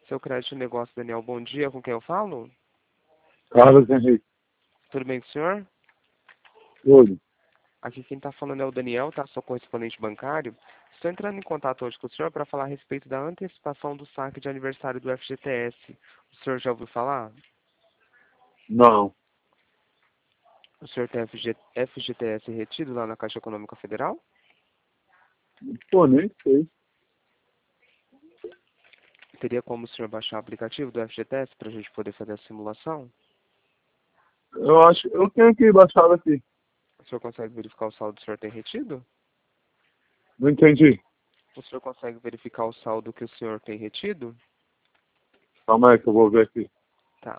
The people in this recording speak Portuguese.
Seu crédito de negócio, Daniel, bom dia. Com quem eu falo? Carlos Henrique. Tudo bem com o senhor? Tudo. Aqui quem está falando é o Daniel, tá? Sou correspondente bancário. Estou entrando em contato hoje com o senhor para falar a respeito da antecipação do saque de aniversário do FGTS. O senhor já ouviu falar? Não. O senhor tem FGTS retido lá na Caixa Econômica Federal? Pô, nem sei. Teria como o senhor baixar o aplicativo do FGTS para a gente poder fazer a simulação? Eu acho. Eu tenho que baixar aqui. O senhor consegue verificar o saldo que o senhor tem retido? Não entendi. O senhor consegue verificar o saldo que o senhor tem retido? Calma aí que eu vou ver aqui. Tá.